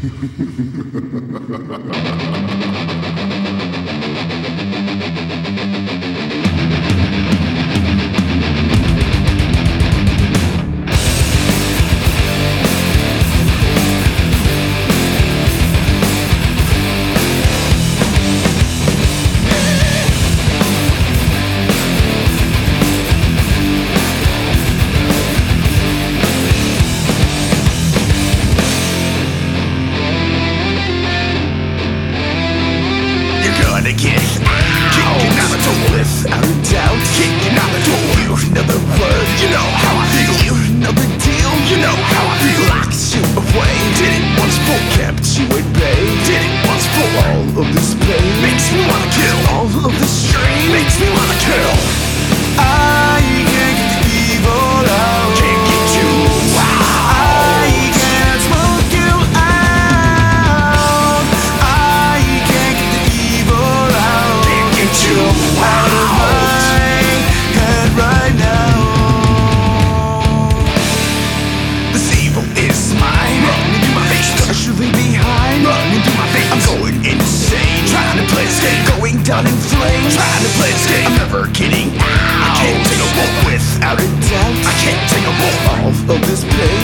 Kicking out the door without a doubt. Kicking out the door. You know the word, you know how I feel. You know the deal, you know how I feel. Locked you away, did it once for. Kept you at bay, did it once for. All of this pain makes me wanna kill. All of this strain makes me wanna kill. I can't get the evil out. Can't get you out. I can't smoke you out. I can't get the evil out. Can't get you out of my head right now. This evil is mine. Running through my face, partially behind. Running through my face, I'm going insane. Trying to play this game, going down in flames. Trying to play this game, I'm never getting out. I can't take a walk without a doubt. I can't take a walk. All of this pain